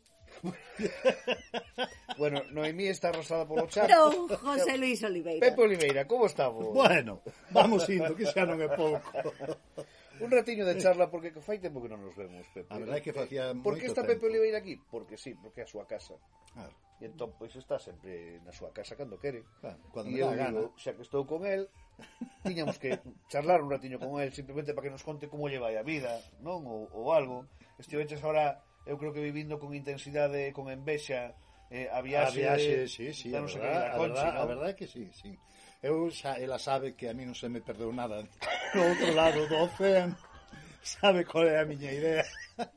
bueno, Noemí está rosada polo chat. Non, José Luis Oliveira. Pepe Oliveira, como estamos? Bueno, vamos indo, que xa non é pouco. Un ratiño de charla, porque fai tempo que non nos vemos, Pepe. A verdade é que facía Por que moito está tempo. Pepe Oliveira aquí? Porque sí, porque é a súa casa. Claro, E entón, pois está sempre na súa casa cando quere. claro, cando E me eu dá gana. digo, xa que estou con el, tiñamos que charlar un ratiño con el, simplemente para que nos conte como lle vai a vida, non? Ou algo. Estiveches agora, eu creo que vivindo con intensidade, con envexa, a viaxe, sí, da nosa querida Conchi, a non? verdade é que sí. Eu ela sabe que a mí non se me perdeu nada no outro lado do océano. Sabe qual é a miña idea.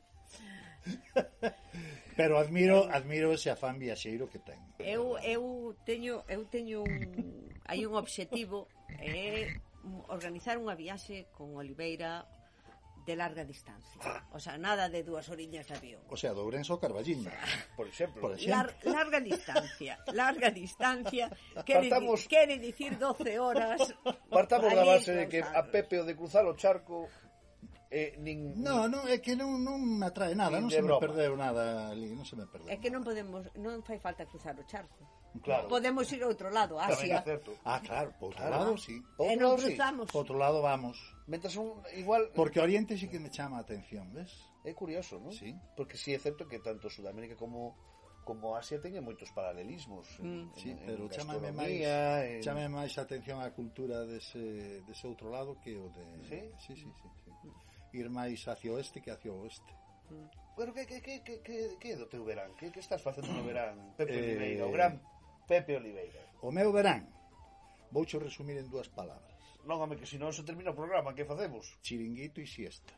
Pero admiro ese afán viaxeiro que ten. Eu teño hai un obxectivo, é organizar unha viaxe con Oliveira de larga distancia. O sea, nada de 2 horiñas de avión. O sea, do Ourense ao Carballiño. Por exemplo. Larga distancia. Quere dicir 12 horas. Partamos da base de que cansado. a Pepe o de cruzar o charco No, é que non me atrae nada, non se me perdeu nada ali, non se me perdeu. É que non fai falta cruzar o charco. Claro. Podemos ir ao outro lado, Asia. Claro, por outro lado, sí. E non cruzamos. Por outro lado vamos. Mentras igual Porque Oriente sí que me chama a atención, ves? é curioso, non? Sí. Porque sí é certo que tanto Sudamérica como Asia teñen moitos paralelismos. Sí, pero chámame máis a atención a cultura dese outro lado que o de... Sí? Sí. Ir máis hacia o oeste que hacia o oeste. Bueno, que é do teu verán? Que estás facendo no verán, Pepe Oliveira, o gran Pepe Oliveira? O meu verán, voucho resumir en 2 palabras. Non, home, que se non se termina o programa, que facemos? Chiringuito e siesta.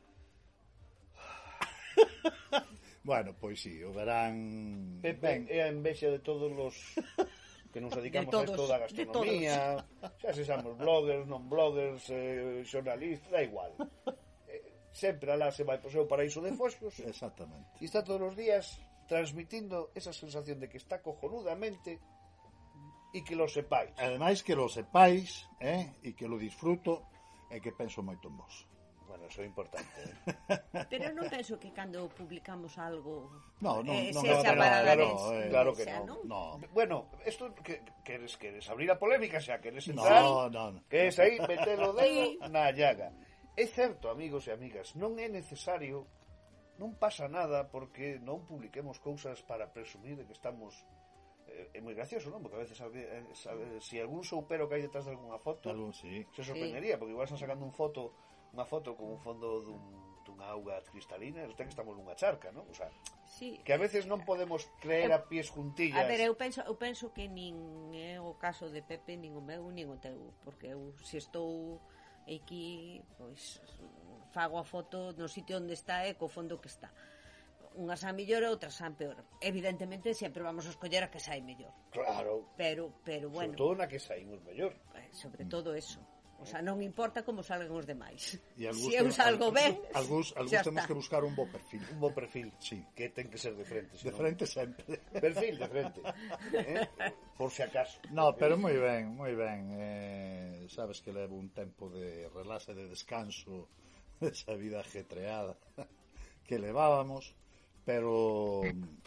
Bueno, pois sí, o verán... Pepe é a envexa de todos os que nos dedicamos a isto da gastronomía, xa sexamos bloggers, non bloggers, xornalistas, da igual. Sempre alá se vai pro seu paraíso de Foxos. Exactamente. E está todos os días transmitindo esa sensación de que está cojonudamente e que lo sepáis. Ademais que lo sepáis, e que lo disfruto, e que penso moito en vos. Bueno, eso é importante. Pero non penso que cando publicamos algo No, sexa para dar claro que non. No. Bueno, esto queres abrir a polémica, xa queres entrar, No. queres aí meter o dedo na llaga. É certo, amigos e amigas, non é necesario, non pasa nada porque non publiquemos cousas para presumir de que estamos... É moi gracioso, non? Porque a veces se algún soupero que hai detrás de alguna foto Sí. se sorprendería, porque igual están sacando unha foto con un fondo dunha auga cristalina, e que estamos nunha charca, non? O sea, sí. que a veces non podemos creer a pies juntillas. A ver, eu penso que nin é o caso de Pepe, nin o meu, nin o teu, porque eu se estou aquí, pois fago a foto no sitio onde está e co fondo que está. Unhas a mellor e outras a peor. Evidentemente sempre vamos a escoller a que sai mellor. Claro. Pero bueno. Sobre todo na que saímos mellor. Sobre todo eso. O sea, non importa como salgan os demais. Se eu salgo ben, algúns temos que buscar un bo perfil. Un bo perfil, sí. Que ten que ser de frente. De frente sempre. Perfil de frente. Por si acaso. No, pero moi ben, moi ben. Sabes que levo un tempo de relaxe, de descanso, desa vida ajetreada que levábamos, pero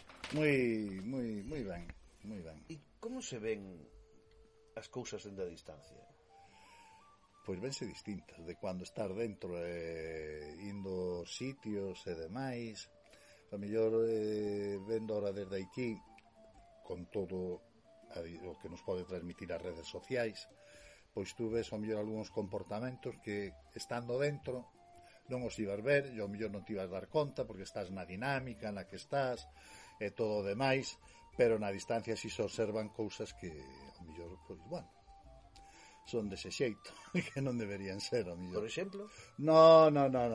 moi ben, moi ben. E como se ven as cousas dende a distancia? Pois vense distintas de cando estar dentro indo aos sitios e demais. A mellor vendo ahora desde aquí con todo o que nos pode transmitir as redes sociais, pois tú ves ao mellor algúns comportamentos que estando dentro non os ibas ver, e ao mellor non te ibas dar conta porque estás na dinámica na que estás e todo o demais, pero na distancia si se observan cousas que ao mellor, pois, bueno, son dese xeito que non deberían ser, ao mellor. Por exemplo? No.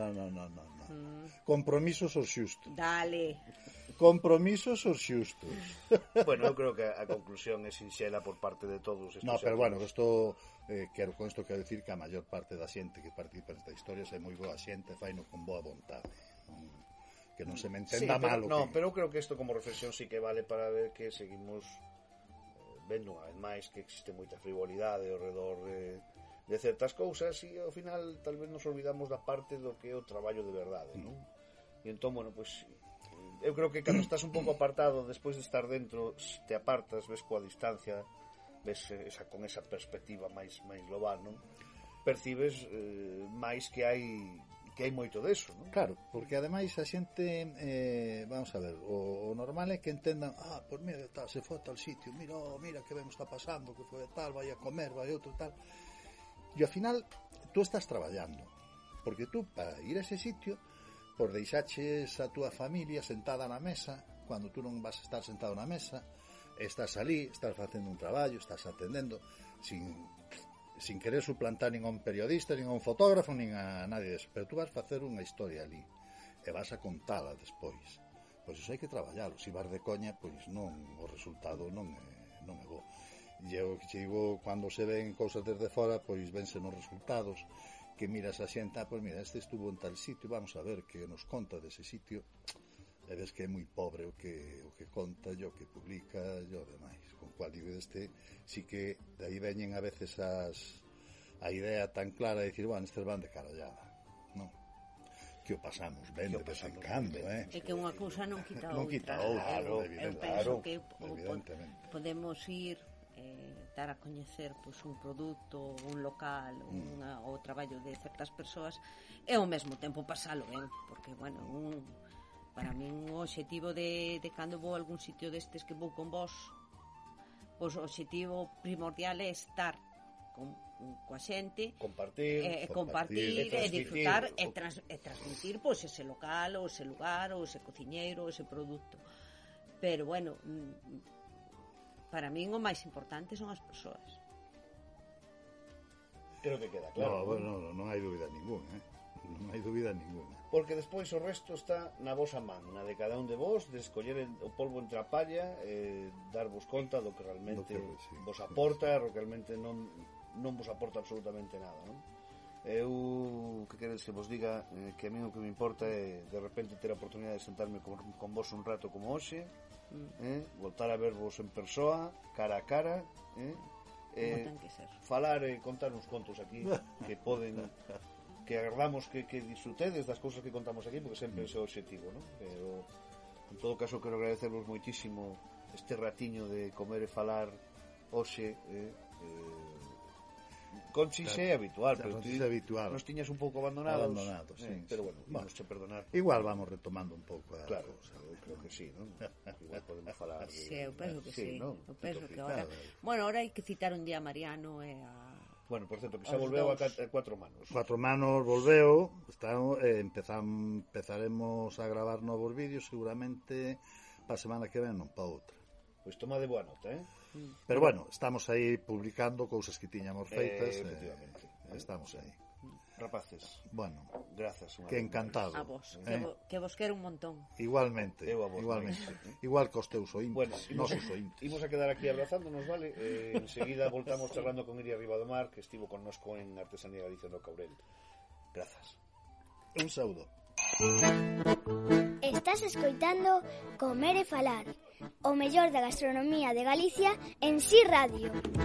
Compromisos os xustos. Dale. Compromisos os xustos. Bueno, eu creo que a conclusión é sinxela por parte de todos estes. No, pero bueno, isto con isto quero decir que a maior parte da xente que participa nesta historia é moi boa xente, faino con boa vontade. Que non se me entenda mal. Pero eu creo que isto como reflexión sí que vale para ver que seguimos vendo unha vez máis que existe moita frivolidade ao redor de certas cousas e ao final tal vez nos olvidamos da parte do que é o traballo de verdade, non? E entón, bueno, pois eu creo que cando estás un pouco apartado despois de estar dentro, te apartas, ves coa distancia, ves con esa perspectiva máis global, non? Percibes máis que hai moito deso, non? Claro, porque ademais a xente vamos a ver, o normal é que entendan, pois mira, tal, se foi a tal sitio, mira que ben está pasando, que foi tal, vai a comer, vai outro tal. E ao final tú estás traballando, porque tú para ir a ese sitio por deixaches a túa familia sentada na mesa, cando tú non vas a estar sentado na mesa, estás ali, estás facendo un traballo, estás atendendo sin querer suplantar nin a un periodista, nin a un fotógrafo, nin a nadie deso, pero tú vas facer unha historia ali e vas a contala despois. Pois iso hai que traballalo, se vas de coña, pois non, o resultado non é bo. E eu que digo, cando se ven cousas desde fora, pois vense nos resultados, que miras a xente, pois mira, este estuvo en tal sitio, vamos a ver que nos conta dese sitio, e ves que é moi pobre o que conta, o que publica, e o demais. Con cual digo, sí que de aí veñen a veces a idea tan clara de dicir, bueno, estes van de carallada, non? Que o pasamos ben de vez en cando, É que unha cousa non quita outra. Non quita outra, Eu penso que evidentemente podemos ir dar a coñecer pois, un produto, un local, o traballo de certas persoas e ao mesmo tempo pasalo ben, porque, bueno, para min o obxectivo de cando vou a algún sitio destes que vou con vos, pois o obxectivo primordial é estar coa xente, compartir e disfrutar e transmitir pois ese local, ou ese lugar, ou ese cociñeiro, ou ese produto. Pero bueno, para min o máis importante son as persoas. Creo que queda claro. Non hai dúbida ninguna, non hai dúbida ninguna. Porque despois o resto está na vosa man, na de cada un de vos, de escoller o polvo entre a palla, darvos conta do que realmente vos aporta, do que realmente non vos aporta absolutamente nada, non? Eu, que queres que vos diga, que a mí o que me importa é de repente ter a oportunidade de sentarme con vos un rato como hoxe, voltar a vervos en persoa, cara a cara, falar e contar uns contos aquí que poden, que agardamos que disfrutedes das cousas que contamos aquí, porque sempre ese é o objetivo, non? Pero en todo caso quero agradecervos moitísimo este ratiño de comer e falar hoxe, Conchis é habitual, pero nos tiñas un pouco abandonados, sí. Pero bueno, vamos a perdonar. Igual vamos retomando un pouco a claro, eu creo que sí, non? Igual podemos falar sí, eu penso que sí, ¿no? Eu penso que ahora, bueno, ahora hai que citar un día a Mariano e a... Bueno, por certo, que xa volveu a 4 manos. 4 manos volveu, empezaremos a gravar novos vídeos seguramente para a semana que ven, non para outra. Pois toma de boa nota, Pero bueno, estamos aí publicando cousas que tiñamos feitas, efectivamente. Estamos aí. Rapaces, bueno, grazas. Que encantado. A vos, que vos quero un montón. Igualmente, igual que os teus ointes, bueno, nosos ointes. Imos a quedar aquí abrazándonos, vale? Enseguida voltamos charlando con Iria Ribadamar, que estivo connosco en Artesanía Galicia no Caurel. Grazas. Un saúdo. Estás escoitando Comer e Falar, o mellor da gastronomía de Galicia en Si Radio.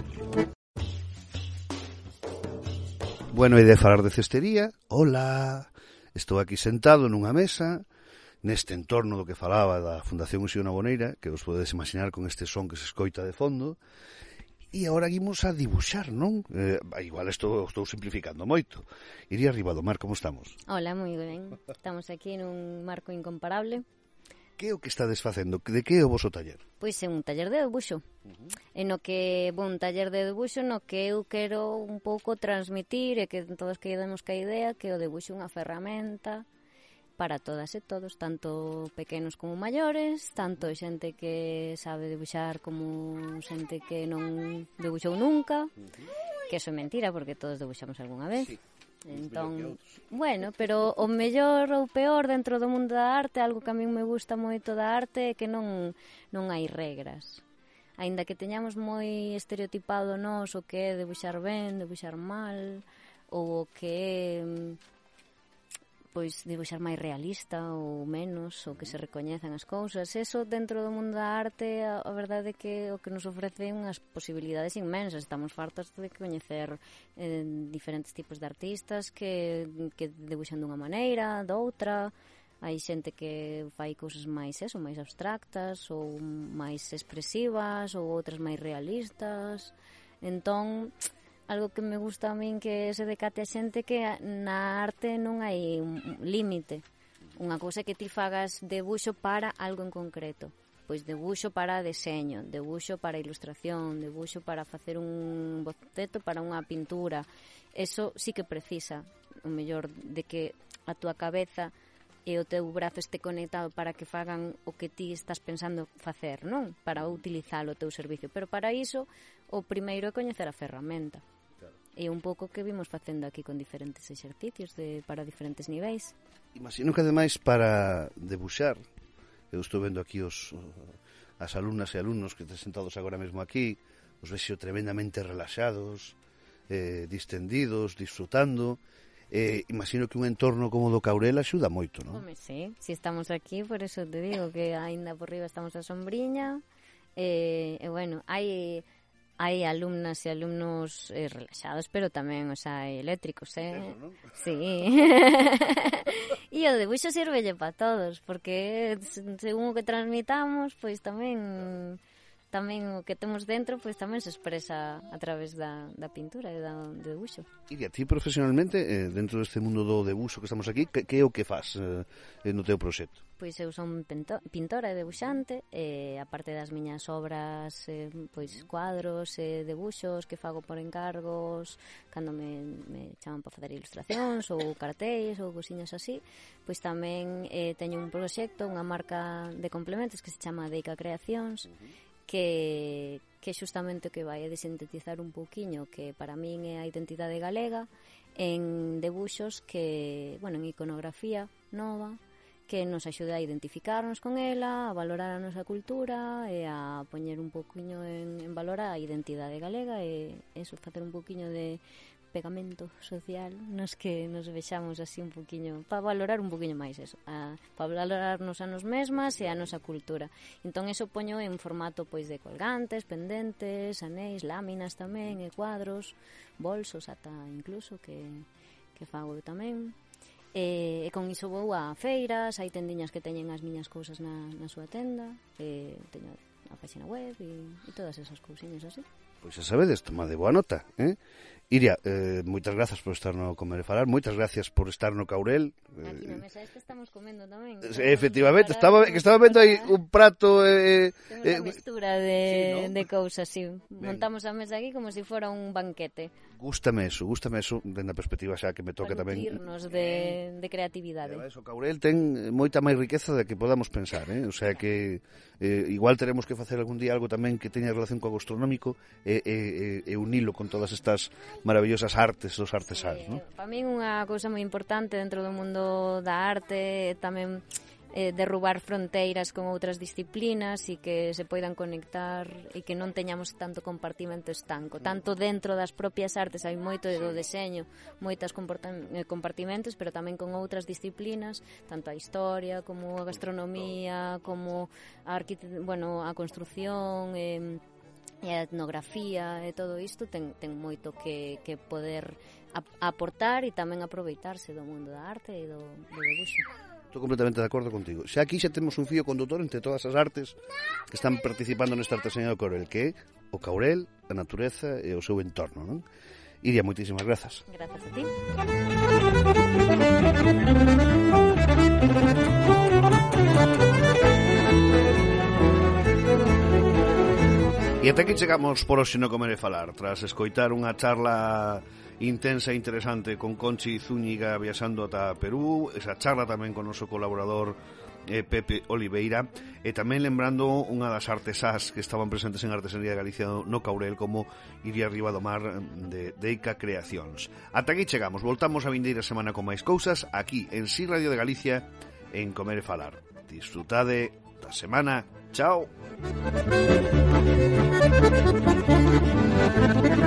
Bueno, e de falar de cestería, hola, estou aquí sentado nunha mesa, neste entorno do que falaba da Fundación Uxío Naboneira, que vos podedes imaginar con este son que se escoita de fondo, e agora imos a dibuixar, non? Igual estou simplificando moito. Iria Ribadamar, como estamos? Hola, moi ben. Estamos aquí nun marco incomparable. Que é o que estades facendo? De que é o voso taller? Pois é un taller de debuxo. En o que, un taller de debuxo no que eu quero un pouco transmitir e que todos quedemos ca idea que o debuxo é unha ferramenta para todas e todos, tanto pequenos como maiores, tanto xente que sabe debuxar como xente que non debuxou nunca, que eso é mentira porque todos debuxamos algunha vez. Sí. Entón, bueno, pero o mellor ou peor dentro do mundo da arte, algo que a min me gusta moito da arte é que non hai regras. Aínda que teñamos moi estereotipado nós o que é debuxar ben, debuxar mal, ou o que é pois debuxar máis realista ou menos, ou que se recoñezan as cousas. Eso dentro do mundo da arte, a verdade é que o que nos ofrece unhas posibilidades inmensas. Estamos fartas de coñecer diferentes tipos de artistas que debuxan dunha maneira, doutra. Hai xente que fai cousas máis máis abstractas ou máis expresivas ou outras máis realistas. Entón, algo que me gusta a min que se decate a xente que na arte non hai un límite. Unha cousa que ti fagas debuxo para algo en concreto. Pois debuxo para deseño, debuxo para ilustración, debuxo para facer un boceto para unha pintura. Eso sí que precisa, o mellor, de que a túa cabeza e o teu brazo este conectado para que fagan o que ti estás pensando facer, non? Para utilizalo o teu servicio. Pero para iso, o primeiro é coñecer a ferramenta. E un pouco que vimos facendo aquí con diferentes exercicios para diferentes niveis. Imagino que ademais para debuxar, eu estou vendo aquí as alumnas e alumnos que están sentados agora mesmo aquí, os vexo tremendamente relaxados, distendidos, disfrutando. Imagino que un entorno como do Caurel axuda moito, non? Home, sí, si estamos aquí, por eso te digo que aínda por riba estamos a sombriña, e bueno, hai alumnas e alumnos relaxados, pero tamén, o sea, eléctricos, Eso, ¿no? Sí. E o debuxo sirvelle para todos, porque según o que transmitamos, pois tamén o que temos dentro, pois tamén se expresa a través da pintura e do debuxo. E a ti profesionalmente, dentro deste mundo do debuxo que estamos aquí, que é o que faz no teu proxecto? Pois eu son pintora e debuxante, e aparte das miñas obras, pois cuadros e debuxos que fago por encargos, cando me chaman para facer ilustracións ou cartéis ou cosiñas así, pois tamén teño un proxecto, unha marca de complementos que se chama Deica Creacións, que xustamente o que vai a desintetizar un pouquiño que para min é a identidade galega en debuxos que, bueno, en iconografía nova que nos axude a identificarnos con ela, a valorar a nosa cultura e a poñer un pouquiño en valor a identidade galega e eso, facer un pouquiño de pegamento social nos que nos vexamos así un pouquiño para valorar un pouquiño máis eso, para valorarnos a nos mesmas e a nosa cultura. Entón eso poño en formato pois de colgantes, pendentes, anéis, láminas tamén, e cuadros, bolsos ata incluso que fago tamén. E con iso vou a feiras, hai tendiñas que teñen as miñas cousas na súa tenda, teño a página web e todas esas cousiñas así. Pois xa sabedes, tomade boa nota, Iria, moitas grazas por estar no Comer e Falar, moitas gracias por estar no Caurel. Aquí na mesa estamos comendo tamén. Efectivamente, estaba vendo aí un prato... Temos unha mistura de cousas, sí. Montamos a mesa aquí como se fora un banquete. Gústame eso, dende a perspectiva xa que me toca tamén. Para nutrirnos de creatividade. O Caurel ten moita máis riqueza da que podamos pensar, O sea que igual teremos que facer algún día algo tamén que teña relación co gastronómico e unilo con todas estas maravillosas artes dos artesáns, ¿no? Para min unha cousa moi importante dentro do mundo da arte tamén derrubar fronteiras con outras disciplinas e que se poidan conectar e que non teñamos tanto compartimento estanco. Tanto dentro das propias artes hai moito do deseño, moitas compartimentos, pero tamén con outras disciplinas, tanto a historia como a gastronomía, como a construción, e a etnografía e todo isto ten moito que poder aportar e tamén aproveitarse do mundo da arte e do debuxo. Estou completamente de acordo contigo. Xa aquí xa temos un fío condutor entre todas as artes que están participando nesta artesanía do Caurel, que é o Caurel, a natureza e o seu entorno, non? Iria, moitísimas grazas. Grazas a ti. E até que chegamos por hoxe no Comer e Falar, tras escoitar unha charla intensa e interesante con Conchi Zúñiga viaxando ata Perú, esa charla tamén con o noso colaborador Pepe Oliveira, e tamén lembrando unha das artesás que estaban presentes en Artesanía de Galicia no Caurel, como Iria Ribadomar de Deica Creacións. Ata aquí chegamos, voltamos a vindeira semana con máis cousas aquí en Si Radio de Galicia en Comer e Falar. Disfrutade da semana. Chao.